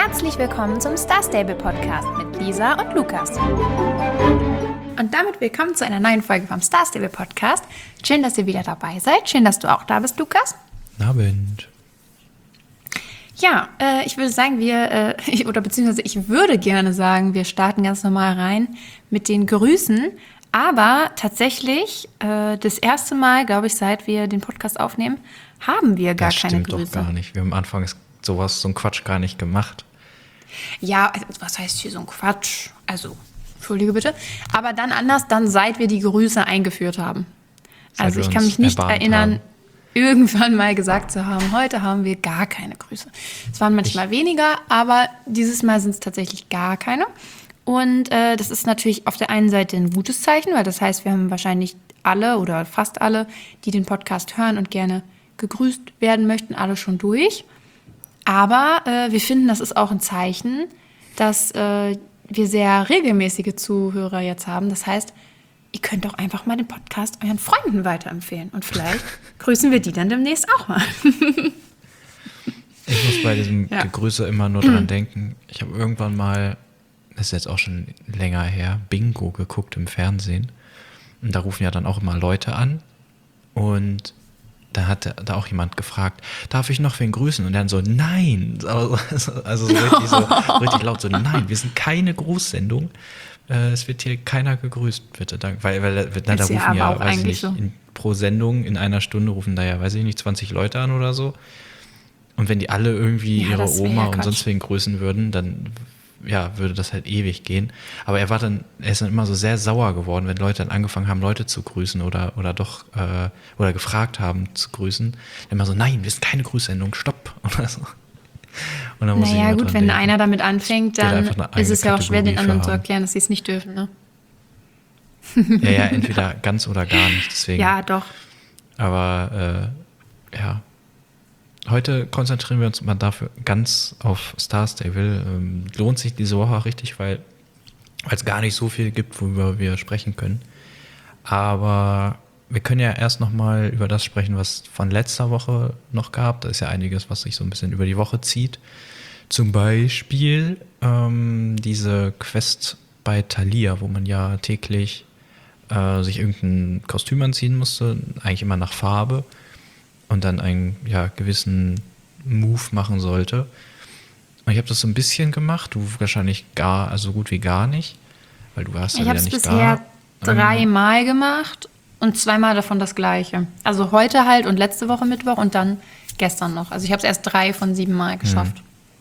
Herzlich willkommen zum Star Stable Podcast mit Lisa und Lukas. Und damit willkommen zu einer neuen Folge vom Star Stable Podcast. Schön, dass ihr wieder dabei seid. Schön, dass du auch da bist, Lukas. Guten Abend. Ja, ich würde sagen, ich würde gerne sagen, wir starten ganz normal rein mit den Grüßen. Aber tatsächlich, das erste Mal, glaube ich, seit wir den Podcast aufnehmen, haben wir gar keine Grüße. Das stimmt doch gar nicht. Wir haben am Anfang so einen Quatsch gar nicht gemacht. Ja, was heißt hier so ein Quatsch? Also, entschuldige bitte. Aber dann anders, seit wir die Grüße eingeführt haben. Also ich kann mich nicht erinnern, irgendwann mal gesagt zu haben, heute haben wir gar keine Grüße. Es waren manchmal weniger, aber dieses Mal sind es tatsächlich gar keine. Und das ist natürlich auf der einen Seite ein gutes Zeichen, weil das heißt, wir haben wahrscheinlich alle oder fast alle, die den Podcast hören und gerne gegrüßt werden möchten, alle schon durch. Aber wir finden, das ist auch ein Zeichen, dass wir sehr regelmäßige Zuhörer jetzt haben. Das heißt, ihr könnt doch einfach mal den Podcast euren Freunden weiterempfehlen. Und vielleicht grüßen wir die dann demnächst auch mal. Ich muss bei diesem Gegrüße immer nur dran denken. Ich habe irgendwann mal, das ist jetzt auch schon länger her, Bingo geguckt im Fernsehen. Und da rufen ja dann auch immer Leute an. Und da hat da auch jemand gefragt, darf ich noch wen grüßen? Und dann so, nein. Also so richtig laut, so, nein, wir sind keine Grußsendung. Es wird hier keiner gegrüßt, bitte. Weil da rufen ja, weiß ich nicht, so. Pro Sendung in einer Stunde rufen da ja, weiß ich nicht, 20 Leute an oder so. Und wenn die alle irgendwie ihre Oma und sonst wen grüßen würden, dann würde das halt ewig gehen. Aber er ist dann immer so sehr sauer geworden, wenn Leute dann angefangen haben, Leute zu grüßen oder gefragt haben zu grüßen. Dann immer so, nein, wir sind keine Grüßsendung, stopp. Oder so. Und dann gut, wenn einer damit anfängt, dann ist es ja auch schwer, den anderen zu erklären, dass sie es nicht dürfen, ne? Ja, entweder ganz oder gar nicht, deswegen. Ja, doch. Aber, heute konzentrieren wir uns mal dafür ganz auf Star Stable. Lohnt sich diese Woche auch richtig, weil es gar nicht so viel gibt, worüber wir sprechen können. Aber wir können ja erst nochmal über das sprechen, was von letzter Woche noch gab. Da ist ja einiges, was sich so ein bisschen über die Woche zieht. Zum Beispiel diese Quest bei Thalia, wo man ja täglich sich irgendein Kostüm anziehen musste, eigentlich immer nach Farbe. Und dann einen gewissen Move machen sollte. Und ich habe das so ein bisschen gemacht, du wahrscheinlich so gut wie gar nicht, weil du warst ja wieder nicht da. Ich habe es bisher 3-mal gemacht und 2-mal davon das Gleiche. Also heute halt und letzte Woche Mittwoch und dann gestern noch. Also ich habe es erst 3 von 7 Mal geschafft.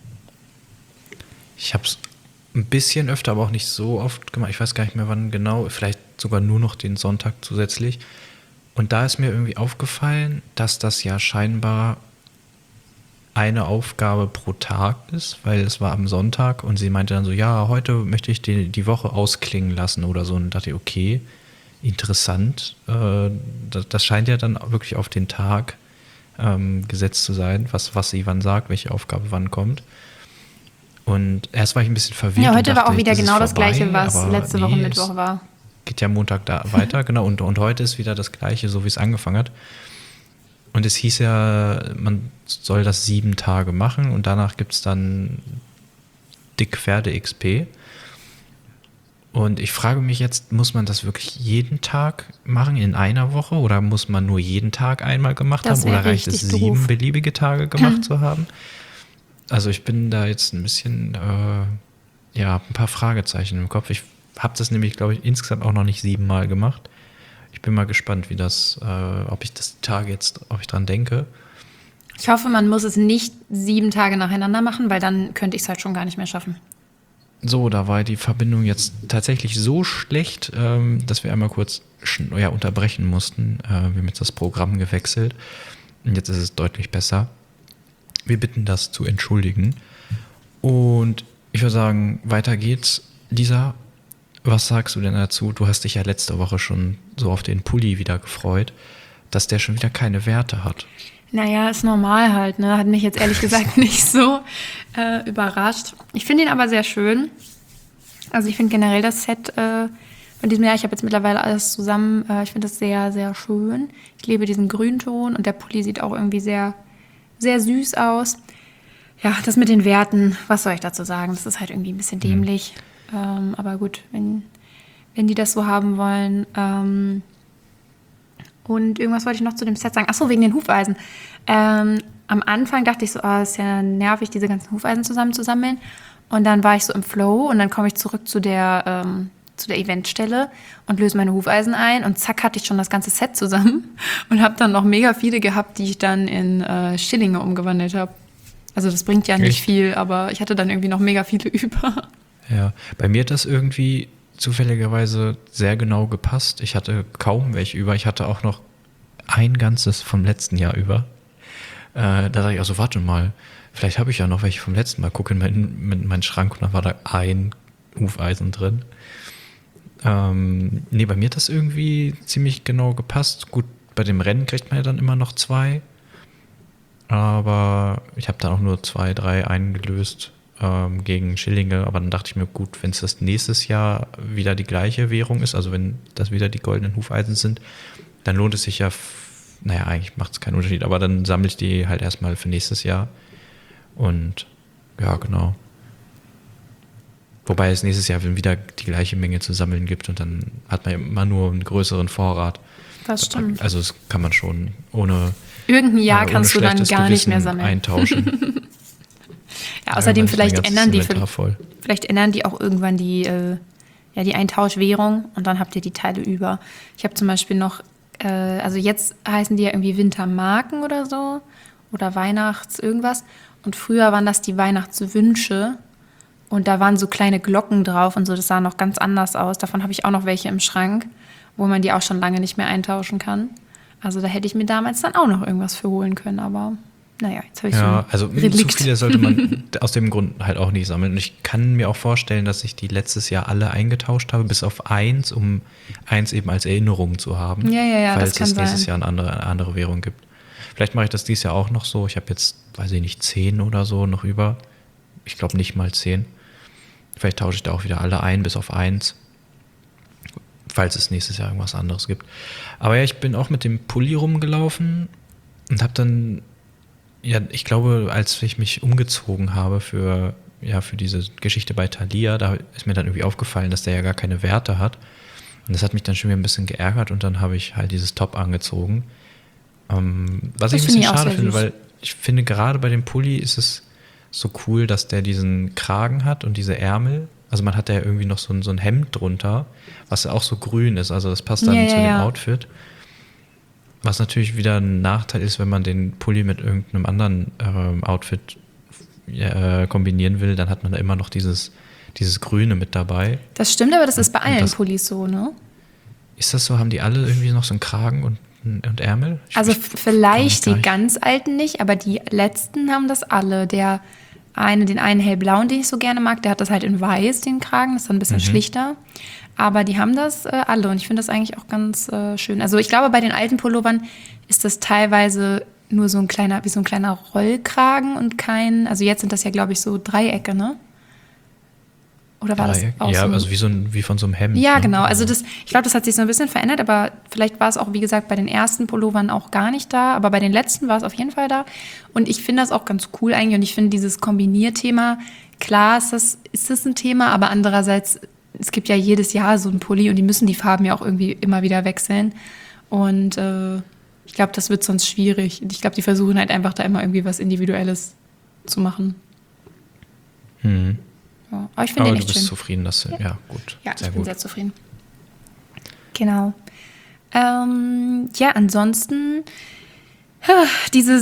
Ich habe es ein bisschen öfter, aber auch nicht so oft gemacht. Ich weiß gar nicht mehr wann genau, vielleicht sogar nur noch den Sonntag zusätzlich. Und da ist mir irgendwie aufgefallen, dass das ja scheinbar eine Aufgabe pro Tag ist, weil es war am Sonntag und sie meinte dann so, ja, heute möchte ich die Woche ausklingen lassen oder so. Und dachte ich, okay, interessant. Das scheint ja dann wirklich auf den Tag gesetzt zu sein, was sie wann sagt, welche Aufgabe wann kommt. Und erst war ich ein bisschen verwirrt. Ja, heute war auch wieder genau das Gleiche, was letzte Woche Mittwoch war. Geht ja Montag da weiter, genau. Und heute ist wieder das Gleiche, so wie es angefangen hat. Und es hieß ja, man soll das 7 Tage machen und danach gibt es dann dick Pferde-XP. Und ich frage mich jetzt, muss man das wirklich jeden Tag machen in einer Woche oder muss man nur jeden Tag einmal gemacht haben oder reicht es 7 beliebige Tage gemacht zu haben? Also ich bin da jetzt ein bisschen, ein paar Fragezeichen im Kopf. Ich habe das nämlich, glaube ich, insgesamt auch noch nicht 7 Mal gemacht. Ich bin mal gespannt, wie das, ob ich dran denke. Ich hoffe, man muss es nicht 7 Tage nacheinander machen, weil dann könnte ich es halt schon gar nicht mehr schaffen. So, da war die Verbindung jetzt tatsächlich so schlecht, dass wir einmal kurz unterbrechen mussten. Wir haben jetzt das Programm gewechselt und jetzt ist es deutlich besser. Wir bitten das zu entschuldigen. Und ich würde sagen, weiter geht's. Lisa, was sagst du denn dazu? Du hast dich ja letzte Woche schon so auf den Pulli wieder gefreut, dass der schon wieder keine Werte hat. Naja, ist normal halt, ne? Hat mich jetzt ehrlich gesagt nicht so überrascht. Ich finde ihn aber sehr schön. Also ich finde generell das Set von diesem Jahr, ich habe jetzt mittlerweile alles zusammen, ich finde das sehr, sehr schön. Ich liebe diesen Grünton und der Pulli sieht auch irgendwie sehr, sehr süß aus. Ja, das mit den Werten, was soll ich dazu sagen? Das ist halt irgendwie ein bisschen dämlich. Aber gut, wenn die das so haben wollen. Und irgendwas wollte ich noch zu dem Set sagen. Achso, wegen den Hufeisen. Am Anfang dachte ich so, ist ja nervig, diese ganzen Hufeisen zusammenzusammeln. Und dann war ich so im Flow und dann komme ich zurück zu der Eventstelle und löse meine Hufeisen ein. Und zack, hatte ich schon das ganze Set zusammen und habe dann noch mega viele gehabt, die ich dann in Schillinge umgewandelt habe. Also das bringt ja nicht viel, aber ich hatte dann irgendwie noch mega viele über. Ja, bei mir hat das irgendwie zufälligerweise sehr genau gepasst. Ich hatte kaum welche über. Ich hatte auch noch ein ganzes vom letzten Jahr über. Da dachte ich also, warte mal, vielleicht habe ich ja noch welche vom letzten Mal. Gucke in meinen Schrank und dann war da ein Hufeisen drin. Nee, bei mir hat das irgendwie ziemlich genau gepasst. Gut, bei dem Rennen kriegt man ja dann immer noch 2. Aber ich habe dann auch nur 2, 3 eingelöst gegen Schillinge. Aber dann dachte ich mir, gut, wenn es das nächstes Jahr wieder die gleiche Währung ist, also wenn das wieder die goldenen Hufeisen sind, dann lohnt es sich ja, naja, eigentlich macht es keinen Unterschied, aber dann sammle ich die halt erstmal für nächstes Jahr. Und ja, genau. Wobei es nächstes Jahr wieder die gleiche Menge zu sammeln gibt und dann hat man immer nur einen größeren Vorrat. Das stimmt. Also das kann man schon ohne irgendein Jahr kannst du dann gar nicht mehr sammeln. Eintauschen. Ja, außerdem vielleicht ändern die auch irgendwann die Eintauschwährung und dann habt ihr die Teile über. Ich habe zum Beispiel noch, also jetzt heißen die ja irgendwie Wintermarken oder so oder Weihnachts irgendwas und früher waren das die Weihnachtswünsche. Und da waren so kleine Glocken drauf und so, das sah noch ganz anders aus. Davon habe ich auch noch welche im Schrank, wo man die auch schon lange nicht mehr eintauschen kann. Also da hätte ich mir damals dann auch noch irgendwas für holen können, aber naja, jetzt habe ich also zu viele sollte man aus dem Grund halt auch nicht sammeln. Und ich kann mir auch vorstellen, dass ich die letztes Jahr alle eingetauscht habe, bis auf 1, um 1 eben als Erinnerung zu haben. Ja, falls das kann es nächstes sein. Jahr eine andere Währung gibt. Vielleicht mache ich das dieses Jahr auch noch so. Ich habe jetzt, weiß ich nicht, 10 oder so noch über. Ich glaube nicht mal 10. Vielleicht tausche ich da auch wieder alle ein, bis auf 1. Falls es nächstes Jahr irgendwas anderes gibt. Aber ja, ich bin auch mit dem Pulli rumgelaufen und habe dann, ja, ich glaube, als ich mich umgezogen habe für diese Geschichte bei Thalia, da ist mir dann irgendwie aufgefallen, dass der ja gar keine Werte hat. Und das hat mich dann schon wieder ein bisschen geärgert und dann habe ich halt dieses Top angezogen. Was ich ein bisschen schade finde, weil ich finde, gerade bei dem Pulli ist es so cool, dass der diesen Kragen hat und diese Ärmel. Also man hat ja irgendwie noch so ein Hemd drunter, was auch so grün ist. Also das passt dann zu dem Outfit. Was natürlich wieder ein Nachteil ist, wenn man den Pulli mit irgendeinem anderen Outfit kombinieren will, dann hat man da immer noch dieses Grüne mit dabei. Das stimmt, aber das ist bei allen Pullis so, ne? Ist das so? Haben die alle irgendwie noch so einen Kragen und Ärmel? Vielleicht die ganz alten nicht, aber die letzten haben das alle. Den einen hellblauen, den ich so gerne mag, der hat das halt in weiß, den Kragen, das ist dann ein bisschen schlichter. Aber die haben das alle und ich finde das eigentlich auch ganz schön. Also ich glaube, bei den alten Pullovern ist das teilweise nur so ein kleiner Rollkragen und also jetzt sind das ja, glaube ich, so Dreiecke, ne? Oder war das auch ja, so also wie von so einem Hemd. Ja, genau. Also ich glaube, das hat sich so ein bisschen verändert, aber vielleicht war es auch, wie gesagt, bei den ersten Pullovern auch gar nicht da, aber bei den letzten war es auf jeden Fall da. Und ich finde das auch ganz cool eigentlich und ich finde dieses Kombinierthema, klar ist das ein Thema, aber andererseits, es gibt ja jedes Jahr so einen Pulli und die müssen die Farben ja auch irgendwie immer wieder wechseln. Und ich glaube, das wird sonst schwierig. Ich glaube, die versuchen halt einfach da immer irgendwie was Individuelles zu machen. Ja, aber ich finde den echt schön. Du bist zufrieden, dass ja gut. Ja, ich bin sehr zufrieden. Genau. Ansonsten diese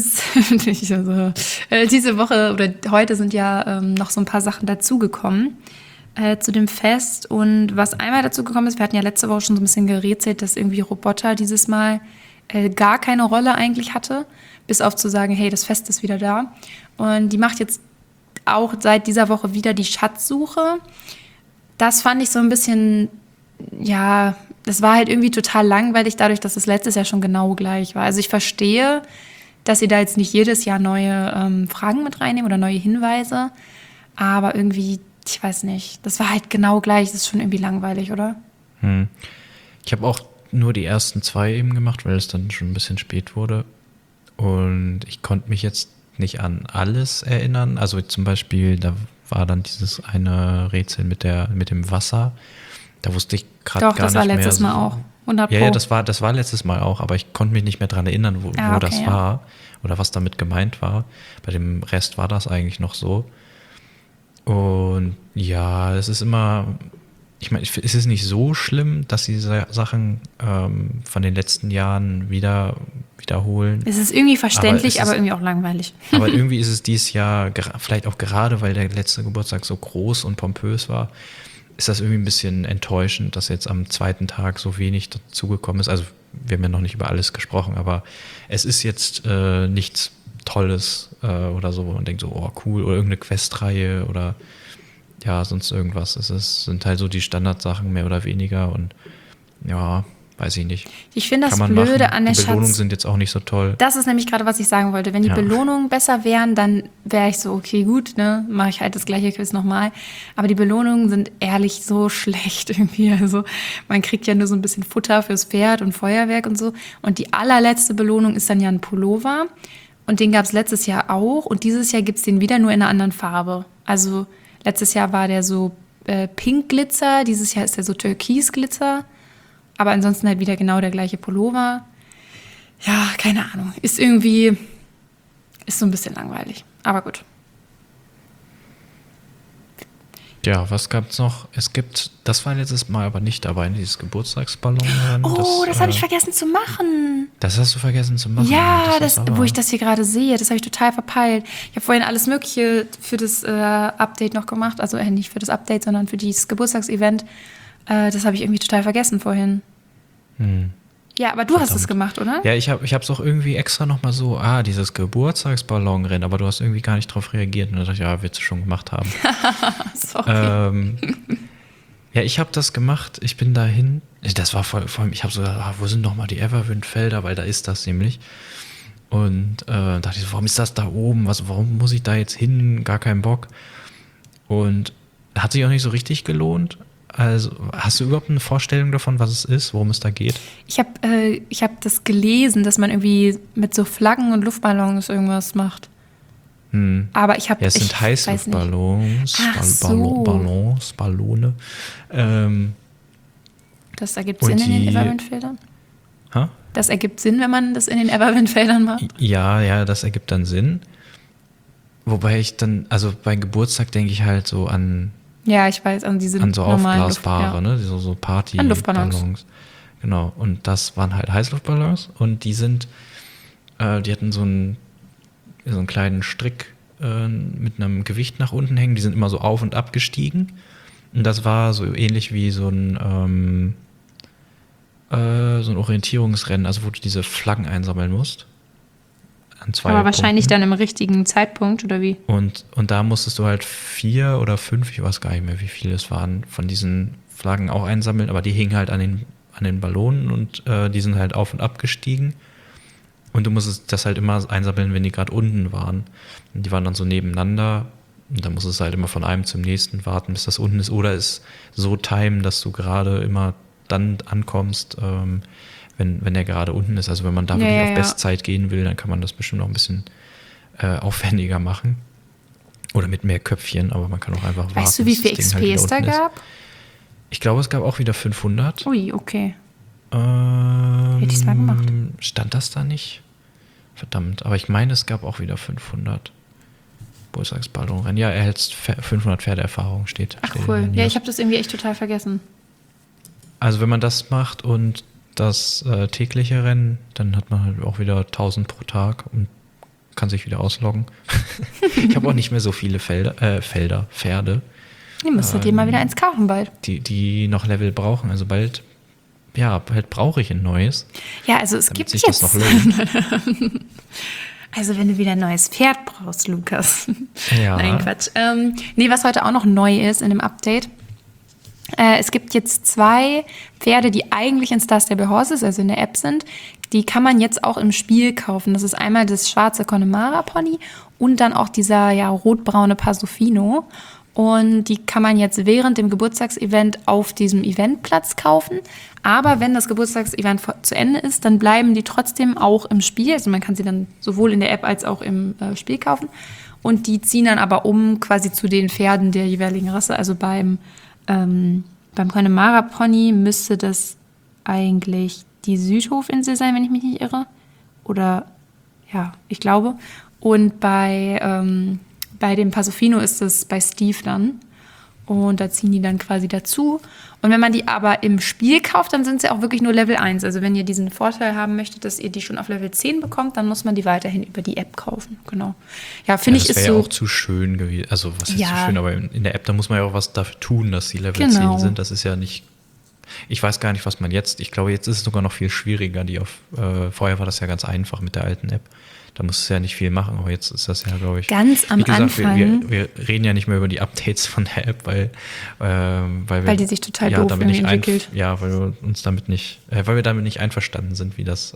Woche oder heute sind ja noch so ein paar Sachen dazugekommen zu dem Fest. Und was einmal dazugekommen ist, wir hatten ja letzte Woche schon so ein bisschen gerätselt, dass irgendwie Roboter dieses Mal gar keine Rolle eigentlich hatte, bis auf zu sagen, hey, das Fest ist wieder da. Und die macht jetzt auch seit dieser Woche wieder die Schatzsuche. Das fand ich so ein bisschen, ja, das war halt irgendwie total langweilig, dadurch, dass es letztes Jahr schon genau gleich war. Also ich verstehe, dass sie da jetzt nicht jedes Jahr neue Fragen mit reinnehmen oder neue Hinweise, aber irgendwie, ich weiß nicht, das war halt genau gleich, das ist schon irgendwie langweilig, oder? Ich habe auch nur die ersten 2 eben gemacht, weil es dann schon ein bisschen spät wurde und ich konnte mich jetzt nicht an alles erinnern. Also zum Beispiel, da war dann dieses eine Rätsel mit dem Wasser. Da wusste ich gerade gar nicht mehr. Doch, das war letztes Mal auch. 100 Pro. Ja, das war letztes Mal auch, aber ich konnte mich nicht mehr dran erinnern, wo das war oder was damit gemeint war. Bei dem Rest war das eigentlich noch so. Und ja, es ist immer, ich meine, es ist nicht so schlimm, dass diese Sachen von den letzten Jahren wiederholen. Es ist irgendwie verständlich, aber irgendwie auch langweilig. Aber irgendwie ist es dieses Jahr, vielleicht auch gerade, weil der letzte Geburtstag so groß und pompös war, ist das irgendwie ein bisschen enttäuschend, dass jetzt am zweiten Tag so wenig dazugekommen ist. Also wir haben ja noch nicht über alles gesprochen, aber es ist jetzt nichts Tolles oder so, wo man denkt so, oh cool, oder irgendeine Questreihe oder ja, sonst irgendwas. Sind halt so die Standardsachen mehr oder weniger und ja, weiß ich nicht. Ich finde das Blöde an der Die Belohnungen sind jetzt auch nicht so toll. Das ist nämlich gerade, was ich sagen wollte. Wenn die Belohnungen besser wären, dann wäre ich so, okay, gut, ne, mache ich halt das gleiche Quiz nochmal. Aber die Belohnungen sind ehrlich so schlecht irgendwie. Also man kriegt ja nur so ein bisschen Futter fürs Pferd und Feuerwerk und so. Und die allerletzte Belohnung ist dann ja ein Pullover. Und den gab es letztes Jahr auch. Und dieses Jahr gibt es den wieder nur in einer anderen Farbe. Also letztes Jahr war der so Pink Glitzer. Dieses Jahr ist der so Türkis Glitzer. Aber ansonsten halt wieder genau der gleiche Pullover. Ja, keine Ahnung. Ist so ein bisschen langweilig. Aber gut. Ja, was gab's noch? Das war letztes Mal aber nicht dabei, dieses Geburtstagsballon. Das habe ich vergessen zu machen. Das hast du vergessen zu machen? Ja, wo ich das hier gerade sehe, das habe ich total verpeilt. Ich habe vorhin alles Mögliche für das Update noch gemacht. Also nicht für das Update, sondern für dieses Geburtstagsevent. Das habe ich irgendwie total vergessen vorhin. Ja, aber du hast es gemacht, oder? Ja, ich hab's auch irgendwie extra nochmal so, dieses Geburtstagsballonrennen, aber du hast irgendwie gar nicht drauf reagiert. Und dann dachte ich, ja, wirst du schon gemacht haben. Sorry. Ja, ich habe das gemacht, ich bin dahin. Das war vor allem, ich habe so gedacht, wo sind nochmal die Everwind-Felder, weil da ist das nämlich. Und dachte ich so, warum ist das da oben? Warum muss ich da jetzt hin? Gar keinen Bock. Und hat sich auch nicht so richtig gelohnt. Also, hast du überhaupt eine Vorstellung davon, was es ist, worum es da geht? Ich hab das gelesen, dass man irgendwie mit so Flaggen und Luftballons irgendwas macht. Aber es sind Heißluftballons, Ballone. Das ergibt Sinn in den Everwind-Feldern? Ha? Das ergibt Sinn, wenn man das in den Everwind-Feldern macht? Ja, das ergibt dann Sinn. Wobei ich dann, also bei Geburtstag denke ich halt so an... Ja, ich weiß, an diese an so aufblasbare, ne? So Party-Ballons. Genau, und das waren halt Heißluftballons und die hatten so einen kleinen Strick mit einem Gewicht nach unten hängen, die sind immer so auf und ab gestiegen. Und das war so ähnlich wie so ein Orientierungsrennen, also wo du diese Flaggen einsammeln musst. An 2 Aber wahrscheinlich dann im richtigen Zeitpunkt, oder wie? Und da musstest du halt 4 oder 5, ich weiß gar nicht mehr, wie viele es waren, von diesen Flaggen auch einsammeln, aber die hingen halt an den Ballonen und die sind halt auf und ab gestiegen. Und du musstest das halt immer einsammeln, wenn die gerade unten waren. Und die waren dann so nebeneinander. Und dann musstest du halt immer von einem zum nächsten warten, bis das unten ist. Oder es so timen, dass du gerade immer dann ankommst, wenn er gerade unten ist. Also wenn man da wirklich auf Bestzeit gehen will, dann kann man das bestimmt noch ein bisschen aufwendiger machen. Oder mit mehr Köpfchen, aber man kann auch einfach warten. Weißt du, wie viel XP halt es da gab? Ich glaube, es gab auch wieder 500. Ui, okay. Hätte ich es mal gemacht. Stand das da nicht? Verdammt, aber ich meine, es gab auch wieder 500 Geburtstagsballonrennen. Ja, er hält 500 Pferdeerfahrung steht. Ach cool, ja, ich habe das irgendwie echt total vergessen. Also wenn man das macht und das tägliche Rennen, dann hat man halt auch wieder 1000 pro Tag und kann sich wieder ausloggen. Ich habe auch nicht mehr so viele Pferde. Ihr müsstet dir mal wieder eins kaufen bald. Die noch Level brauchen, also bald brauche ich ein neues. Ja, also es gibt sich jetzt... Das noch lohnt. Also wenn du wieder ein neues Pferd brauchst, Lukas. Ja. Nein, Quatsch. Was heute auch noch neu ist in dem Update. Es gibt jetzt 2 Pferde, die eigentlich in Star Stable Horses, also in der App sind. Die kann man jetzt auch im Spiel kaufen. Das ist einmal das schwarze Connemara Pony und dann auch dieser rotbraune Pasofino. Und die kann man jetzt während dem Geburtstagsevent auf diesem Eventplatz kaufen. Aber wenn das Geburtstagsevent zu Ende ist, dann bleiben die trotzdem auch im Spiel. Also man kann sie dann sowohl in der App als auch im Spiel kaufen. Und die ziehen dann aber um quasi zu den Pferden der jeweiligen Rasse. Also beim Connemara-Pony müsste das eigentlich die Südhofinsel sein, wenn ich mich nicht irre. Oder, ja, ich glaube. Und bei dem Pasofino ist es bei Steve dann. Und da ziehen die dann quasi dazu. Und wenn man die aber im Spiel kauft, dann sind sie auch wirklich nur Level 1. Also wenn ihr diesen Vorteil haben möchtet, dass ihr die schon auf Level 10 bekommt, dann muss man die weiterhin über die App kaufen. Genau. Ja, finde ich, ist so. Das wäre ja auch zu schön gewesen. Also was ist zu schön, aber in der App, da muss man ja auch was dafür tun, dass die Level 10 sind. Das ist ja nicht. Ich weiß gar nicht, was man jetzt. Ich glaube, jetzt ist es sogar noch viel schwieriger. Vorher war das ja ganz einfach mit der alten App. Da musst du ja nicht viel machen, aber jetzt ist das ja, glaube ich. Ganz am Anfang. Wir reden ja nicht mehr über die Updates von der App, weil die sich total doof entwickelt. Weil wir damit nicht einverstanden sind, wie das,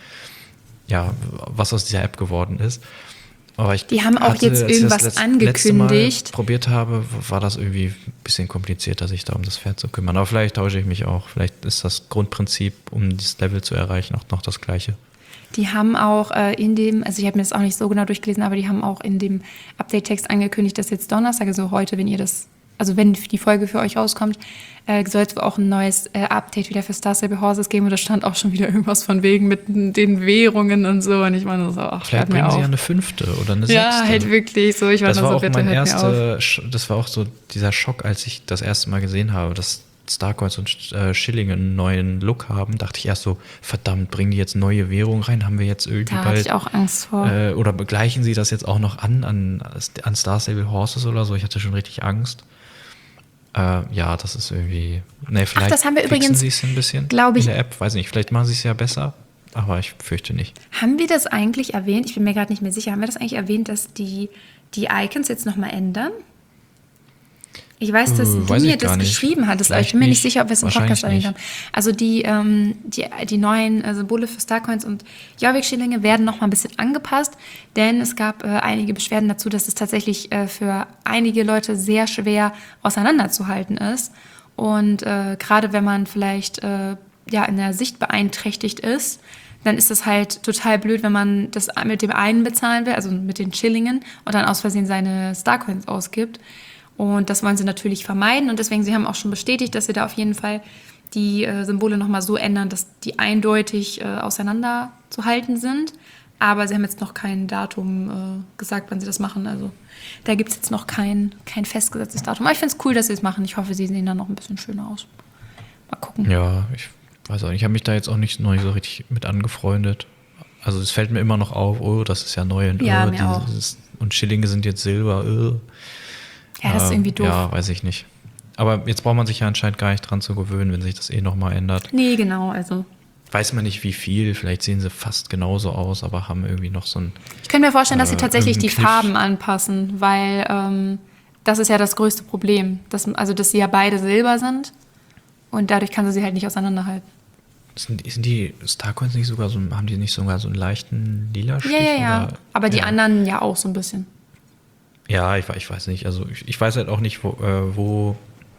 was aus dieser App geworden ist. Aber die haben auch jetzt irgendwas angekündigt. Mal probiert habe, war das irgendwie ein bisschen komplizierter, sich da um das Pferd zu kümmern. Aber vielleicht tausche ich mich auch. Vielleicht ist das Grundprinzip, um dieses Level zu erreichen, auch noch das Gleiche. Die haben auch also ich habe mir das auch nicht so genau durchgelesen, aber die haben auch in dem Update-Text angekündigt, dass jetzt Donnerstag, also heute, wenn die Folge für euch rauskommt, soll es auch ein neues Update wieder für Star Stable Horses geben. Und da stand auch schon wieder irgendwas von wegen mit den Währungen und so. Und ich meine, vielleicht bringen sie ja eine 5. oder eine 6. Ja, halt wirklich so. Ich war das war so, auch bitte, das war auch so dieser Schock, als ich das erste Mal gesehen habe, dass Starcoins und Schillinge einen neuen Look haben, dachte ich erst so, verdammt, bringen die jetzt neue Währungen rein? Haben wir jetzt irgendwie da hatte ich auch Angst vor. Oder begleichen sie das jetzt auch noch an Star Stable Horses oder so? Ich hatte schon richtig Angst. Das ist irgendwie. Vielleicht das haben wir übrigens, sie es ein bisschen, glaube ich, in der App. Weiß nicht, vielleicht machen sie es ja besser, aber ich fürchte nicht. Haben wir das eigentlich erwähnt? Ich bin mir gerade nicht mehr sicher. Haben wir das eigentlich erwähnt, dass die Icons jetzt nochmal ändern? Ich weiß, dass du mir das geschrieben hattest, aber ich bin mir nicht sicher, ob wir es im Podcast erwähnt haben. Also die neuen Symbole für Starcoins und Jorvik-Schillinge werden noch mal ein bisschen angepasst, denn es gab einige Beschwerden dazu, dass es tatsächlich für einige Leute sehr schwer auseinanderzuhalten ist. Und gerade wenn man vielleicht in der Sicht beeinträchtigt ist, dann ist es halt total blöd, wenn man das mit dem einen bezahlen will, also mit den Schillingen, und dann aus Versehen seine Starcoins ausgibt. Und das wollen sie natürlich vermeiden. Und deswegen, sie haben auch schon bestätigt, dass sie da auf jeden Fall die Symbole nochmal so ändern, dass die eindeutig auseinander zu halten sind. Aber sie haben jetzt noch kein Datum gesagt, wann sie das machen. Also da gibt es jetzt noch kein festgesetztes Datum. Aber ich finde es cool, dass sie es machen. Ich hoffe, sie sehen dann noch ein bisschen schöner aus. Mal gucken. Ja, ich weiß auch nicht. Ich habe mich da jetzt auch noch nicht so richtig mit angefreundet. Also es fällt mir immer noch auf, das ist ja neu. Und, mir auch. Und Schillinge sind jetzt Silber. Ja, das ist irgendwie doof. Ja, weiß ich nicht. Aber jetzt braucht man sich ja anscheinend gar nicht dran zu gewöhnen, wenn sich das nochmal ändert. Nee, genau, also. Weiß man nicht, wie viel. Vielleicht sehen sie fast genauso aus, aber haben irgendwie noch so ein. Ich könnte mir vorstellen, dass sie tatsächlich die Farben anpassen, weil das ist ja das größte Problem. Dass sie ja beide Silber sind und dadurch kann sie halt nicht auseinanderhalten. Sind die Starcoins nicht sogar haben die nicht sogar so einen leichten lila Stich? Ja. Aber die anderen ja auch so ein bisschen. Ja, ich weiß nicht. Also ich weiß halt auch nicht, ob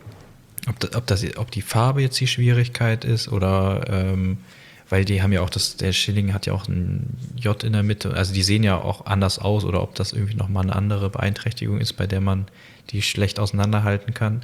die Farbe jetzt die Schwierigkeit ist oder weil die haben ja auch der Schilling hat ja auch ein J in der Mitte. Also die sehen ja auch anders aus oder ob das irgendwie nochmal eine andere Beeinträchtigung ist, bei der man die schlecht auseinanderhalten kann.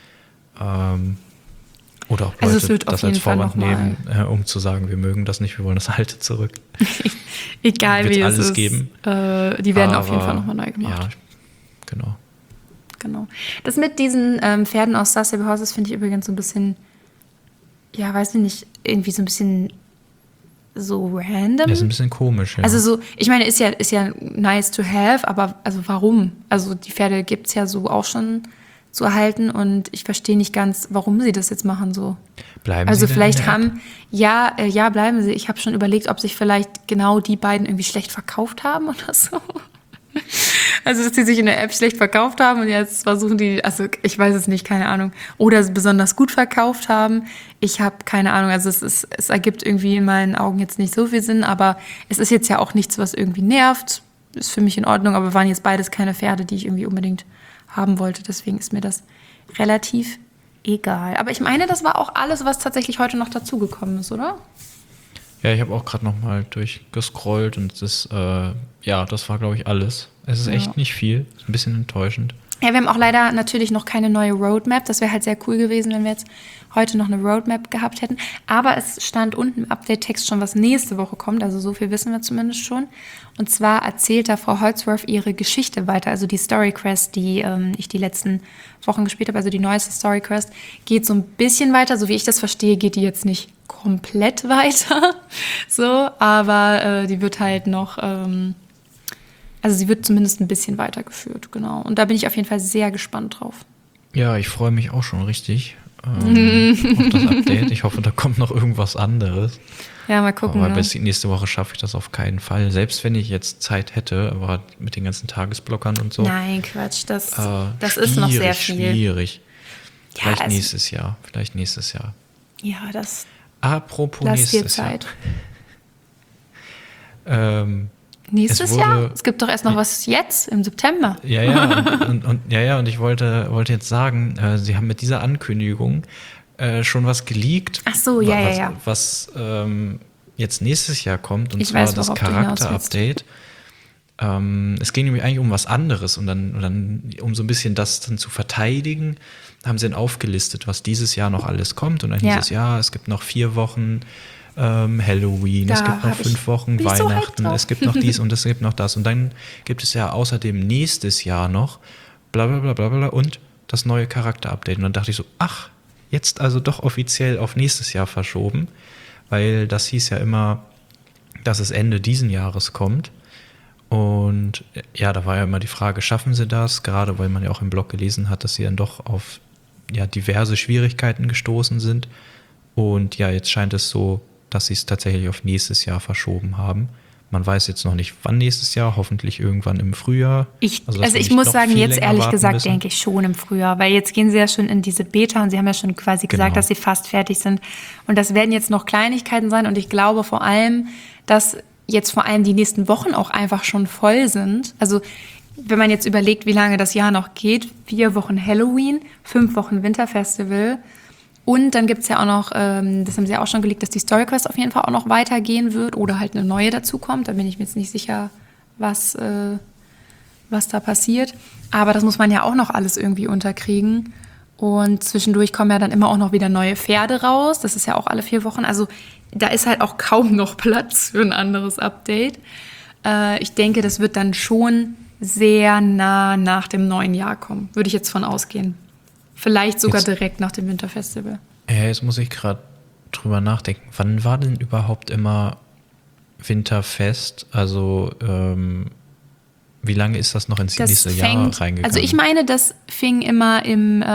Oder ob Leute das als Vorwand nehmen, um zu sagen, wir mögen das nicht, wir wollen das Alte zurück. Egal wie es ist. Geben. Die werden auf jeden Fall nochmal neu gemacht. Ja, genau. Das mit diesen Pferden aus Star Stable Horses finde ich übrigens so ein bisschen, weiß ich nicht, irgendwie so ein bisschen so random. Das ist ein bisschen komisch, ja. Also so, ich meine, ist ja nice to have, aber also warum? Also die Pferde gibt es ja so auch schon zu erhalten und ich verstehe nicht ganz, warum sie das jetzt machen so. Bleiben also sie vielleicht denn bleiben sie. Ich habe schon überlegt, ob sich vielleicht genau die beiden irgendwie schlecht verkauft haben oder so. Also, dass die sich in der App schlecht verkauft haben und jetzt versuchen die, also ich weiß es nicht, keine Ahnung, oder besonders gut verkauft haben. Ich habe keine Ahnung, also es ergibt irgendwie in meinen Augen jetzt nicht so viel Sinn, aber es ist jetzt ja auch nichts, was irgendwie nervt. ist für mich in Ordnung, aber waren jetzt beides keine Pferde, die ich irgendwie unbedingt haben wollte. Deswegen ist mir das relativ egal. Aber ich meine, das war auch alles, was tatsächlich heute noch dazugekommen ist, oder? Ja, ich habe auch gerade noch mal durchgescrollt und das war, glaube ich, alles. Es ist echt nicht viel. Ist ein bisschen enttäuschend. Ja, wir haben auch leider natürlich noch keine neue Roadmap. Das wäre halt sehr cool gewesen, wenn wir jetzt heute noch eine Roadmap gehabt hätten. Aber es stand unten im Update-Text schon, was nächste Woche kommt. Also so viel wissen wir zumindest schon. Und zwar erzählt da Frau Holdsworth ihre Geschichte weiter. Also die Story Quest, die ich die letzten Wochen gespielt habe, also die neueste Story Quest, geht so ein bisschen weiter. So wie ich das verstehe, geht die jetzt nicht komplett weiter. So, aber die wird halt noch... Also sie wird zumindest ein bisschen weitergeführt, genau. Und da bin ich auf jeden Fall sehr gespannt drauf. Ja, ich freue mich auch schon richtig auf das Update. Ich hoffe, da kommt noch irgendwas anderes. Ja, mal gucken. Aber bis nächste Woche schaffe ich das auf keinen Fall. Selbst wenn ich jetzt Zeit hätte, aber mit den ganzen Tagesblockern und so. Nein, Quatsch, das ist noch sehr viel. Schwierig. Ja, Vielleicht nächstes Jahr. Ja, das... Apropos lass nächstes dir Zeit. Jahr. Nächstes Jahr? Es gibt doch erst noch was jetzt, im September. Ja, und ich wollte jetzt sagen, Sie haben mit dieser Ankündigung schon was geleakt. Ach so, ja. Was jetzt nächstes Jahr kommt, und ich zwar weiß, das Charakter-Update. Es ging nämlich eigentlich um was anderes und dann, um so ein bisschen das dann zu verteidigen, haben sie dann aufgelistet, was dieses Jahr noch alles kommt. Und dann hieß es, es gibt noch 4 Wochen Halloween, es gibt noch 5 Wochen Weihnachten, es gibt noch dies und es gibt noch das. Und dann gibt es ja außerdem nächstes Jahr noch bla bla bla bla bla und das neue Charakter-Update. Und dann dachte ich so, ach, jetzt also doch offiziell auf nächstes Jahr verschoben, weil das hieß ja immer, dass es Ende diesen Jahres kommt. Und ja, da war ja immer die Frage, schaffen sie das? Gerade weil man ja auch im Blog gelesen hat, dass sie dann doch auf diverse Schwierigkeiten gestoßen sind. Und ja, jetzt scheint es so, dass sie es tatsächlich auf nächstes Jahr verschoben haben. Man weiß jetzt noch nicht, wann nächstes Jahr, hoffentlich irgendwann im Frühjahr. Ich muss sagen, jetzt ehrlich gesagt denke ich schon im Frühjahr, weil jetzt gehen sie ja schon in diese Beta und sie haben ja schon quasi gesagt, dass sie fast fertig sind. Und das werden jetzt noch Kleinigkeiten sein und ich glaube vor allem, dass jetzt vor allem die nächsten Wochen auch einfach schon voll sind. Also wenn man jetzt überlegt, wie lange das Jahr noch geht, 4 Wochen Halloween, 5 Wochen Winterfestival. Und dann gibt es ja auch noch, das haben sie ja auch schon gelegt, dass die Story Quest auf jeden Fall auch noch weitergehen wird oder halt eine neue dazukommt. Da bin ich mir jetzt nicht sicher, was da passiert. Aber das muss man ja auch noch alles irgendwie unterkriegen. Und zwischendurch kommen ja dann immer auch noch wieder neue Pferde raus. Das ist ja auch alle 4 Wochen. Also da ist halt auch kaum noch Platz für ein anderes Update. Ich denke, das wird dann schon sehr nah nach dem neuen Jahr kommen. Würde ich jetzt von ausgehen. Vielleicht sogar direkt nach dem Winterfestival. Ja, jetzt muss ich gerade drüber nachdenken. Wann war denn überhaupt immer Winterfest? Also wie lange ist das noch ins nächste Jahr reingegangen? Also ich meine, das fing immer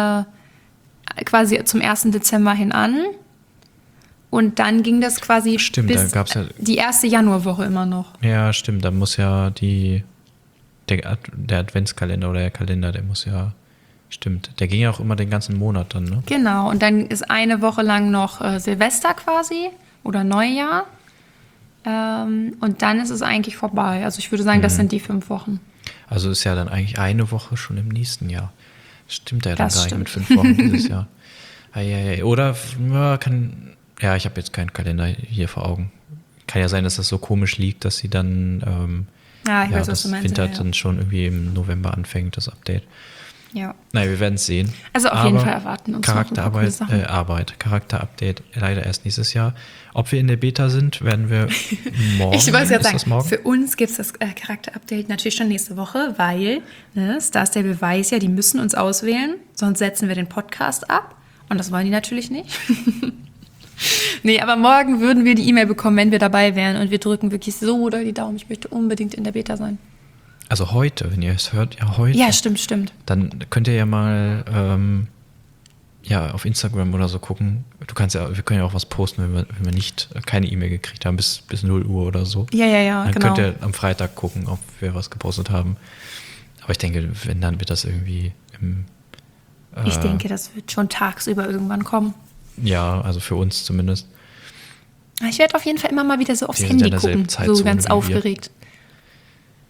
quasi zum 1. Dezember hin an. Und dann ging das quasi bis da gab's die erste Januarwoche immer noch. Ja, stimmt. Da muss ja der Adventskalender oder der Kalender, der muss ja... Stimmt, der ging ja auch immer den ganzen Monat dann, ne? Genau, und dann ist eine Woche lang noch Silvester quasi oder Neujahr. Und dann ist es eigentlich vorbei. Also ich würde sagen, das sind die 5 Wochen. Also ist ja dann eigentlich eine Woche schon im nächsten Jahr. Stimmt ja dann gar nicht mit 5 Wochen dieses Jahr. Oder ich habe jetzt keinen Kalender hier vor Augen. Kann ja sein, dass das so komisch liegt, dass sie dann ich weiß, was das du meinst, Winter dann schon irgendwie im November anfängt, das Update. Ja. Nein, wir werden es sehen. Also auf jeden Fall erwarten uns Charakterupdate leider erst nächstes Jahr. Ob wir in der Beta sind, werden wir morgen. Ich wollte ja sagen, für uns gibt es das Charakterupdate natürlich schon nächste Woche, weil Star Stable weiß ja, die müssen uns auswählen, sonst setzen wir den Podcast ab. Und das wollen die natürlich nicht. Nee, aber morgen würden wir die E-Mail bekommen, wenn wir dabei wären. Und wir drücken wirklich so doll die Daumen. Ich möchte unbedingt in der Beta sein. Also heute, wenn ihr es hört, heute. Ja, stimmt. Dann könnt ihr ja mal auf Instagram oder so gucken. Wir können ja auch was posten, wenn wir keine E-Mail gekriegt haben, bis 0 Uhr oder so. Ja, dann genau. Könnt ihr am Freitag gucken, ob wir was gepostet haben. Aber ich denke, wenn, dann wird das irgendwie ich denke, das wird schon tagsüber irgendwann kommen. Ja, also für uns zumindest. Ich werde auf jeden Fall immer mal wieder so aufs Handy gucken, so ganz aufgeregt.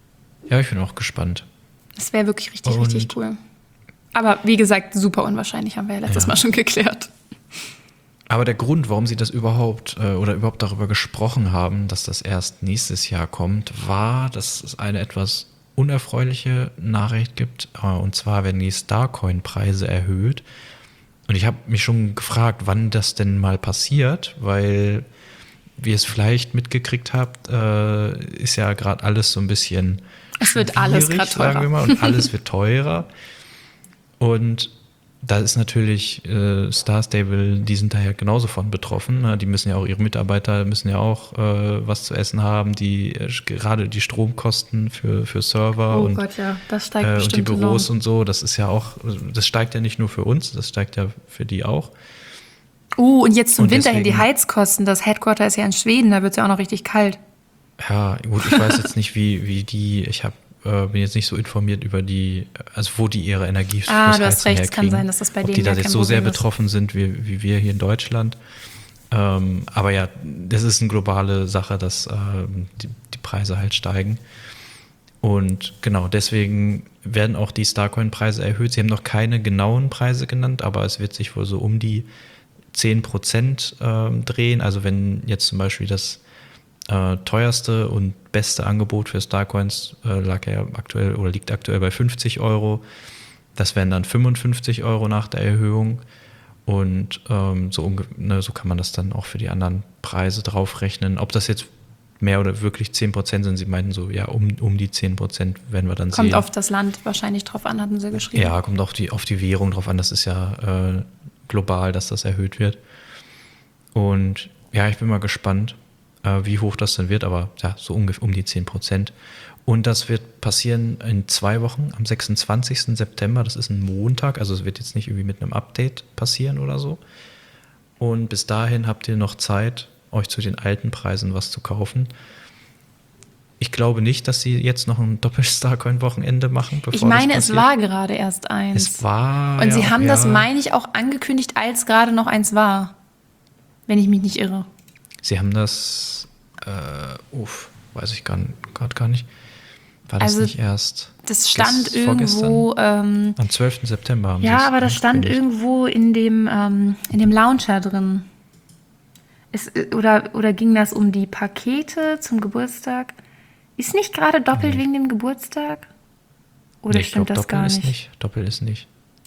Ja, ich bin auch gespannt. Das wäre wirklich richtig cool. Aber wie gesagt, super unwahrscheinlich, haben wir ja letztes Mal schon geklärt. Aber der Grund, warum sie das überhaupt darüber gesprochen haben, dass das erst nächstes Jahr kommt, war, dass es eine etwas unerfreuliche Nachricht gibt. Und zwar werden die Starcoin-Preise erhöht. Und ich habe mich schon gefragt, wann das denn mal passiert, weil, wie ihr es vielleicht mitgekriegt habt, ist ja gerade alles so ein bisschen es wird alles gerade teurer. Sagen wir mal, und alles wird teurer. Und da ist natürlich Star Stable, die sind da ja genauso von betroffen. Ne? Die müssen ja auch, ihre Mitarbeiter müssen ja auch was zu essen haben. Gerade die Stromkosten für Server und, Gott, ja. Das steigt bestimmt und die Büros enorm. und so, das ist ja auch, das steigt ja nicht nur für uns, das steigt ja für die auch. Und jetzt zum Winter hin die Heizkosten. Das Headquarter ist ja in Schweden, da wird es ja auch noch richtig kalt. Ja, gut, ich weiß jetzt nicht, wie die, bin jetzt nicht so informiert über wo die ihre Energie du hast recht, es kann sein, dass das bei denen die da jetzt so sehr ist. betroffen sind, wie wir hier in Deutschland. Aber ja, das ist eine globale Sache, dass die Preise halt steigen. Und genau, deswegen werden auch die Starcoin-Preise erhöht. Sie haben noch keine genauen Preise genannt, aber es wird sich wohl so um die 10% drehen. Also wenn jetzt zum Beispiel das teuerste und beste Angebot für Starcoins liegt aktuell bei 50 Euro. Das wären dann 55 Euro nach der Erhöhung. Und so kann man das dann auch für die anderen Preise draufrechnen. Ob das jetzt mehr oder wirklich 10% sind, sie meinten so, ja, um die 10% werden wir dann sehen. Kommt auf das Land wahrscheinlich drauf an, hatten sie geschrieben. Ja, kommt auf die Währung drauf an. Das ist ja global, dass das erhöht wird. Und ja, ich bin mal gespannt, wie hoch das dann wird, aber ja, so ungefähr um die 10%. Und das wird passieren in 2 Wochen, am 26. September, das ist ein Montag, also es wird jetzt nicht irgendwie mit einem Update passieren oder so. Und bis dahin habt ihr noch Zeit, euch zu den alten Preisen was zu kaufen. Ich glaube nicht, dass sie jetzt noch ein Doppel-Starcoin-Wochenende machen, bevor ich meine, das passiert. Es war gerade erst eins. Es war. Und sie haben das, meine ich, auch angekündigt, als gerade noch eins war. Wenn ich mich nicht irre. Sie haben das, weiß ich gerade gar nicht. War das nicht erst? Das stand irgendwo. Am 12. September haben ja, aber das stand irgendwo in dem Launcher drin. Oder ging das um die Pakete zum Geburtstag? Ist nicht gerade doppelt wegen dem Geburtstag? Oder stimmt das gar nicht? Doppelt ist nicht.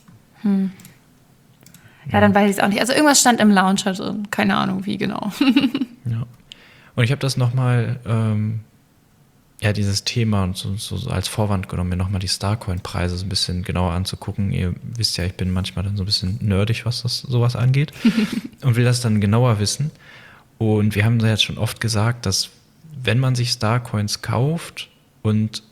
Ja, dann weiß ich es auch nicht. Also irgendwas stand im Launcher drin. Keine Ahnung, wie genau. Ja. Und ich habe das nochmal, dieses Thema und so als Vorwand genommen, mir nochmal die Starcoin-Preise so ein bisschen genauer anzugucken. Ihr wisst ja, ich bin manchmal dann so ein bisschen nerdig, was sowas angeht und will das dann genauer wissen. Und wir haben ja jetzt schon oft gesagt, dass wenn man sich Starcoins kauft und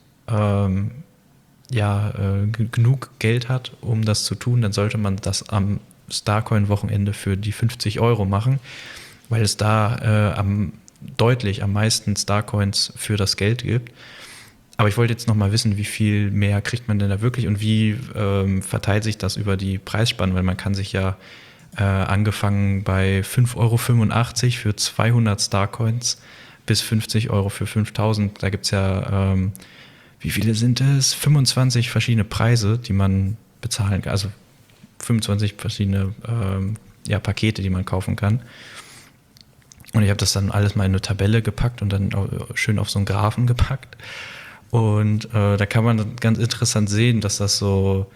genug Geld hat, um das zu tun, dann sollte man das am Starcoin-Wochenende für die 50 Euro machen, weil es da deutlich am meisten Starcoins für das Geld gibt. Aber ich wollte jetzt noch mal wissen, wie viel mehr kriegt man denn da wirklich und wie verteilt sich das über die Preisspannen, weil man kann sich ja angefangen bei 5,85 Euro für 200 Starcoins bis 50 Euro für 5.000. Da gibt es ja, wie viele sind es? 25 verschiedene Preise, die man bezahlen kann. Also 25 verschiedene Pakete, die man kaufen kann. Und ich habe das dann alles mal in eine Tabelle gepackt und dann schön auf so einen Graphen gepackt. Und da kann man ganz interessant sehen, dass das so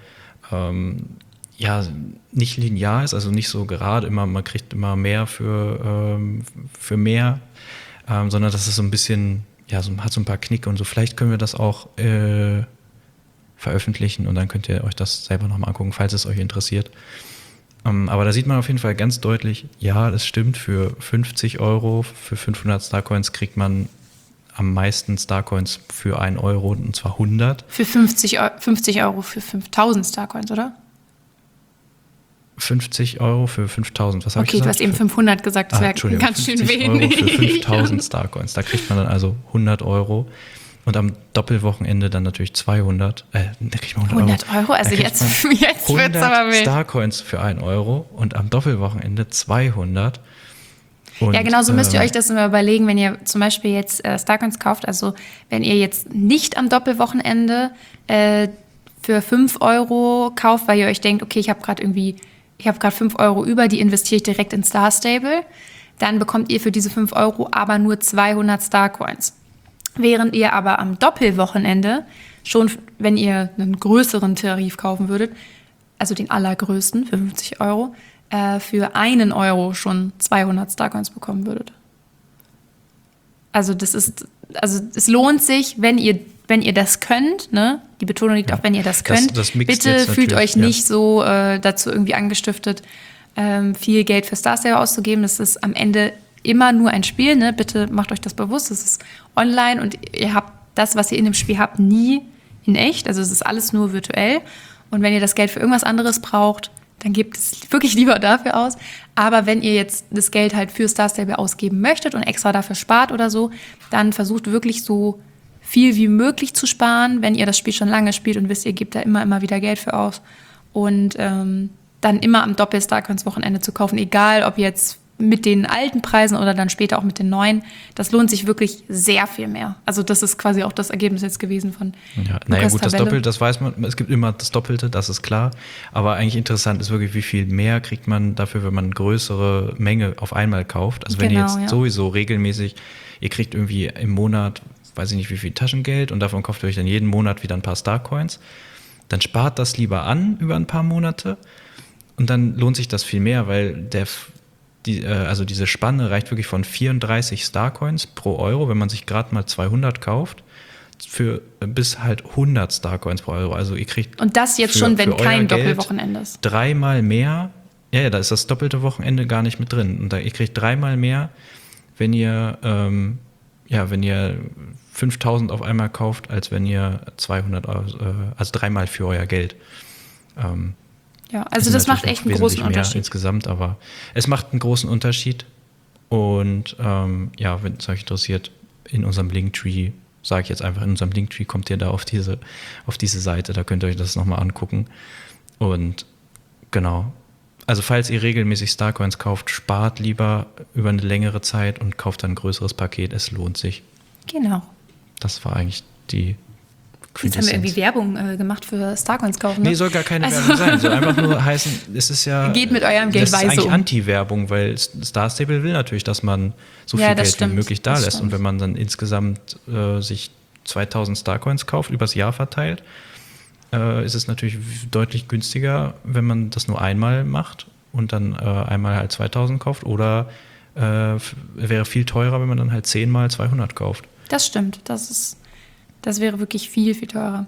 nicht linear ist, also nicht so gerade man kriegt immer mehr für mehr, sondern dass es so ein bisschen, hat so ein paar Knicke und so. Vielleicht können wir das auch veröffentlichen und dann könnt ihr euch das selber nochmal angucken, falls es euch interessiert. Aber da sieht man auf jeden Fall ganz deutlich, ja, das stimmt, für 50 Euro, für 500 Starcoins kriegt man am meisten Starcoins für 1 Euro, und zwar 100. Für 50 Euro für 5.000 Starcoins, oder? 50 Euro für 5.000, was habe ich gesagt? Okay, du hast eben 500 gesagt, das wäre ganz schön wenig. 50 Euro für 5.000 Starcoins, da kriegt man dann also 100 Euro. Und am Doppelwochenende dann natürlich 200. Da kriegt man 100 Euro? Also jetzt wird es aber wild. Starcoins für 1 Euro und am Doppelwochenende 200. Ja, genau so müsst ihr euch das immer überlegen, wenn ihr zum Beispiel jetzt Starcoins kauft. Also wenn ihr jetzt nicht am Doppelwochenende für 5 Euro kauft, weil ihr euch denkt, okay, ich habe gerade 5 Euro über, die investiere ich direkt in Star Stable, dann bekommt ihr für diese 5 Euro aber nur 200 Starcoins. Während ihr aber am Doppelwochenende schon, wenn ihr einen größeren Tarif kaufen würdet, also den allergrößten für 50 Euro, für 1 Euro schon 200 Starcoins bekommen würdet. Also es lohnt sich, wenn ihr das könnt, ne? Die Betonung liegt auch, wenn ihr das könnt. Das bitte fühlt euch nicht so dazu irgendwie angestiftet, viel Geld für Star Stable auszugeben. Das ist am Ende immer nur ein Spiel, ne? Bitte macht euch das bewusst. Es ist online und ihr habt das, was ihr in dem Spiel habt, nie in echt. Also es ist alles nur virtuell. Und wenn ihr das Geld für irgendwas anderes braucht, dann gebt es wirklich lieber dafür aus. Aber wenn ihr jetzt das Geld halt für Star Stable ausgeben möchtet und extra dafür spart oder so, dann versucht wirklich so viel wie möglich zu sparen, wenn ihr das Spiel schon lange spielt und wisst, ihr gebt da immer wieder Geld für aus. Und dann immer am Doppel-Starcoins-Wochenende zu kaufen, egal ob jetzt mit den alten Preisen oder dann später auch mit den neuen, das lohnt sich wirklich sehr viel mehr. Also das ist quasi auch das Ergebnis jetzt gewesen von Lukas gut, Tabelle. Das Doppelte, das weiß man, es gibt immer das Doppelte, das ist klar. Aber eigentlich interessant ist wirklich, wie viel mehr kriegt man dafür, wenn man eine größere Menge auf einmal kauft. Also wenn ihr jetzt sowieso regelmäßig, ihr kriegt irgendwie im Monat, weiß ich nicht wie viel Taschengeld und davon kauft ihr euch dann jeden Monat wieder ein paar Starcoins, dann spart das lieber an über ein paar Monate und dann lohnt sich das viel mehr, weil also diese Spanne reicht wirklich von 34 Starcoins pro Euro, wenn man sich gerade mal 200 kauft, bis halt 100 Starcoins pro Euro. Also ihr kriegt und das jetzt schon, wenn kein Doppelwochenende ist. 3-mal mehr, ja, da ist das doppelte Wochenende gar nicht mit drin. Und ihr kriegt 3-mal mehr, wenn ihr 5.000 auf einmal kauft, als wenn ihr 200 Euro, also 3-mal für euer Geld. Ja, also das macht echt einen großen Unterschied. Insgesamt, aber es macht einen großen Unterschied. Und wenn es euch interessiert, in unserem Linktree, sage ich jetzt einfach, in unserem Linktree kommt ihr da auf diese Seite, da könnt ihr euch das nochmal angucken. Und genau, also falls ihr regelmäßig Starcoins kauft, spart lieber über eine längere Zeit und kauft dann ein größeres Paket, es lohnt sich. Genau. Das war eigentlich die Jetzt haben wir irgendwie Werbung gemacht für Starcoins kaufen. Ne? Nee, soll gar keine Werbung sein. Soll einfach nur heißen, es ist ja... Geht mit eurem Geld weise um. Das ist eigentlich Anti-Werbung, weil Star Stable will natürlich, dass man so viel Geld wie möglich da lässt. Und wenn man dann insgesamt sich 2000 Starcoins kauft, übers Jahr verteilt, ist es natürlich deutlich günstiger, wenn man das nur einmal macht und dann einmal halt 2000 kauft. Oder wäre viel teurer, wenn man dann halt 10-mal 200 kauft. Das stimmt, das wäre wirklich viel, viel teurer.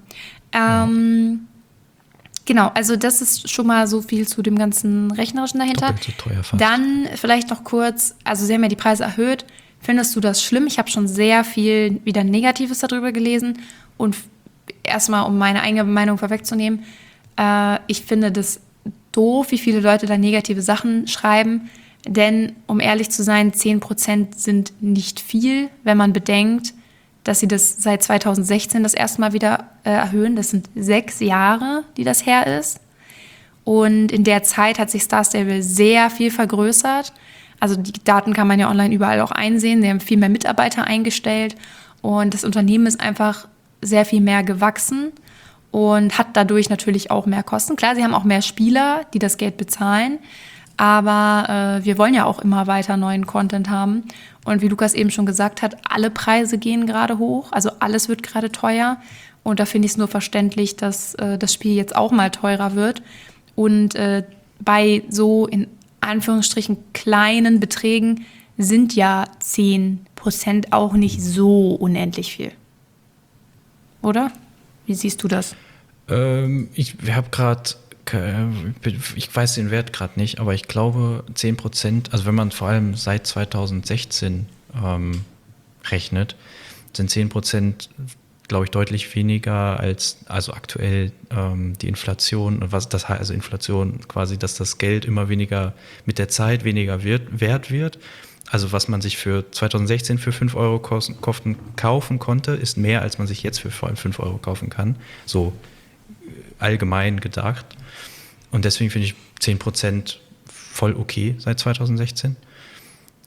Genau, also das ist schon mal so viel zu dem ganzen Rechnerischen dahinter. Doppelt so teuer fast. Dann vielleicht noch kurz, also sie haben ja die Preise erhöht. Findest du das schlimm? Ich habe schon sehr viel wieder Negatives darüber gelesen. Und erstmal, um meine eigene Meinung vorwegzunehmen, ich finde das doof, wie viele Leute da negative Sachen schreiben. Denn, um ehrlich zu sein, 10% sind nicht viel, wenn man bedenkt, dass sie das seit 2016 das erste Mal wieder erhöhen. Das sind 6 Jahre, die das her ist. Und in der Zeit hat sich Star Stable sehr viel vergrößert. Also die Daten kann man ja online überall auch einsehen. Sie haben viel mehr Mitarbeiter eingestellt. Und das Unternehmen ist einfach sehr viel mehr gewachsen und hat dadurch natürlich auch mehr Kosten. Klar, sie haben auch mehr Spieler, die das Geld bezahlen. Aber wir wollen ja auch immer weiter neuen Content haben. Und wie Lukas eben schon gesagt hat, alle Preise gehen gerade hoch. Also alles wird gerade teuer. Und da finde ich es nur verständlich, dass das Spiel jetzt auch mal teurer wird. Und bei so in Anführungsstrichen kleinen Beträgen sind ja 10% auch nicht so unendlich viel. Oder? Wie siehst du das? Ich habe gerade... Ich weiß den Wert gerade nicht, aber ich glaube 10%, also wenn man vor allem seit 2016 rechnet, sind 10%, glaube ich, deutlich weniger als also aktuell die Inflation und was das heißt, also Inflation quasi, dass das Geld immer weniger mit der Zeit weniger wert wird. Also was man sich für 2016 für 5 Euro kaufen konnte, ist mehr, als man sich jetzt für vor allem 5 Euro kaufen kann. So allgemein gedacht. Und deswegen finde ich 10% voll okay seit 2016.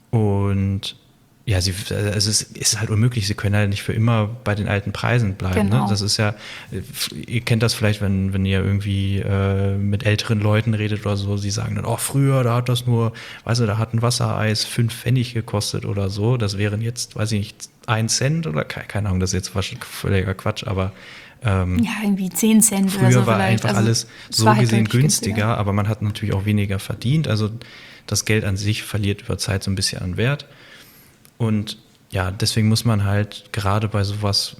Und ja, es ist halt unmöglich, sie können halt nicht für immer bei den alten Preisen bleiben. Genau. Ne? Das ist ja, ihr kennt das vielleicht, wenn ihr irgendwie mit älteren Leuten redet oder so, sie sagen dann, oh, früher, da hat das nur, weißt du, da hat ein Wassereis 5 Pfennig gekostet oder so, das wären jetzt, weiß ich nicht, 1 Cent oder, keine Ahnung, das ist jetzt völliger Quatsch, aber ja, irgendwie 10 Cent früher oder so war vielleicht. einfach also, alles so war halt gesehen deutlich günstiger, aber man hat natürlich auch weniger verdient, also das Geld an sich verliert über Zeit so ein bisschen an Wert. Und ja, deswegen muss man halt gerade bei sowas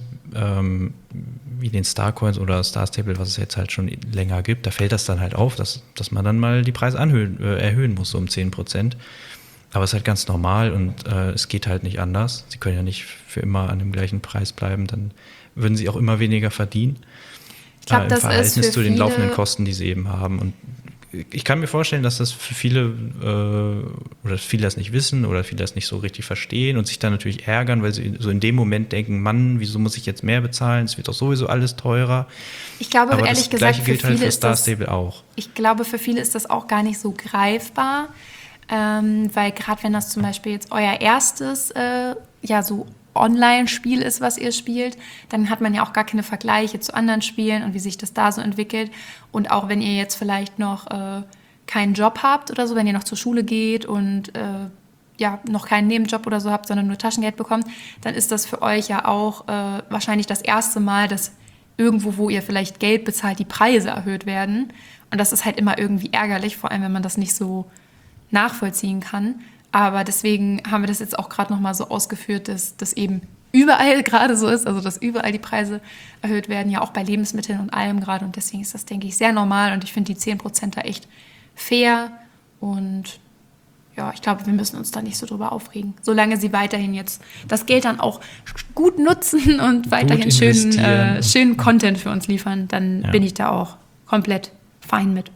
wie den Starcoins oder Star Stable, was es jetzt halt schon länger gibt, da fällt das dann halt auf, dass man dann mal die Preise erhöhen muss, so um 10%. Aber es ist halt ganz normal und es geht halt nicht anders. Sie können ja nicht für immer an dem gleichen Preis bleiben, dann würden sie auch immer weniger verdienen. Ich glaube, im das Verhältnis ist für zu den viele laufenden Kosten, die sie eben haben. Und ich kann mir vorstellen, dass das für viele oder viele das nicht wissen oder viele das nicht so richtig verstehen und sich dann natürlich ärgern, weil sie so in dem Moment denken, Mann, wieso muss ich jetzt mehr bezahlen? Es wird doch sowieso alles teurer. Ich glaube, aber ehrlich das gesagt, Gleiche gilt für halt viele für ist Star das, Stable auch. ich glaube, für viele ist das auch gar nicht so greifbar, weil gerade wenn das zum Beispiel jetzt euer erstes, so Online-Spiel ist, was ihr spielt, dann hat man ja auch gar keine Vergleiche zu anderen Spielen und wie sich das da so entwickelt. Und auch wenn ihr jetzt vielleicht noch keinen Job habt oder so, wenn ihr noch zur Schule geht und noch keinen Nebenjob oder so habt, sondern nur Taschengeld bekommt, dann ist das für euch ja auch wahrscheinlich das erste Mal, dass irgendwo, wo ihr vielleicht Geld bezahlt, die Preise erhöht werden. Und das ist halt immer irgendwie ärgerlich, vor allem wenn man das nicht so nachvollziehen kann. Aber deswegen haben wir das jetzt auch gerade nochmal so ausgeführt, dass das eben überall gerade so ist, also dass überall die Preise erhöht werden, ja auch bei Lebensmitteln und allem gerade. Und deswegen ist das, denke ich, sehr normal und ich finde die 10% da echt fair. Und ja, ich glaube, wir müssen uns da nicht so drüber aufregen. Solange sie weiterhin jetzt das Geld dann auch gut nutzen und weiterhin schönen Content für uns liefern, dann bin ich da auch komplett fein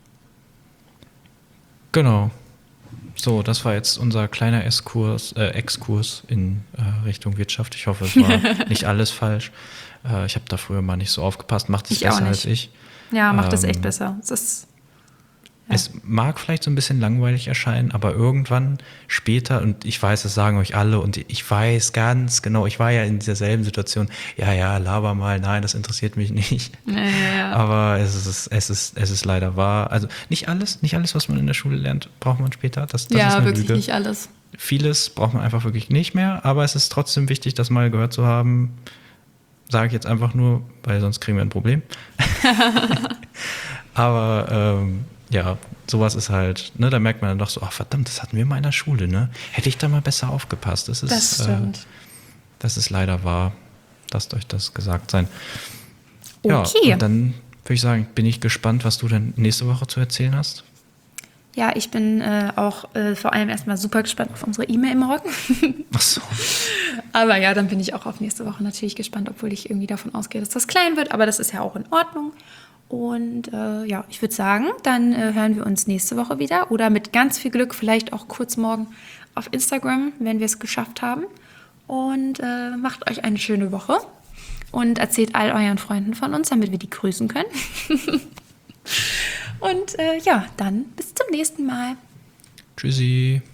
Genau. So, das war jetzt unser kleiner Exkurs in Richtung Wirtschaft. Ich hoffe, es war nicht alles falsch. Ich habe da früher mal nicht so aufgepasst. Macht es besser als ich. Ja, macht es echt besser. Es mag vielleicht so ein bisschen langweilig erscheinen, aber irgendwann später, und ich weiß, das sagen euch alle, und ich weiß ganz genau, ich war ja in derselben Situation, ja, laber mal, nein, das interessiert mich nicht. Ja. Aber es ist leider wahr. Also nicht alles, was man in der Schule lernt, braucht man später. Das ist eine wirklich Lüge. nicht alles. Vieles braucht man einfach wirklich nicht mehr, aber es ist trotzdem wichtig, das mal gehört zu haben. Sage ich jetzt einfach nur, weil sonst kriegen wir ein Problem. Aber ja, sowas ist halt, ne, da merkt man dann doch so, ach verdammt, das hatten wir mal in der Schule, ne? Hätte ich da mal besser aufgepasst. Das stimmt. Das ist leider wahr. Lasst euch das gesagt sein. Okay. Ja, und dann würde ich sagen, bin ich gespannt, was du denn nächste Woche zu erzählen hast. Ja, ich bin auch vor allem erstmal super gespannt auf unsere E-Mail im Rücken. Ach so. Aber ja, dann bin ich auch auf nächste Woche natürlich gespannt, obwohl ich irgendwie davon ausgehe, dass das klein wird. Aber das ist ja auch in Ordnung. Und ich würde sagen, dann hören wir uns nächste Woche wieder. Oder mit ganz viel Glück vielleicht auch kurz morgen auf Instagram, wenn wir es geschafft haben. Und macht euch eine schöne Woche. Und erzählt all euren Freunden von uns, damit wir die grüßen können. Und dann bis zum nächsten Mal. Tschüssi.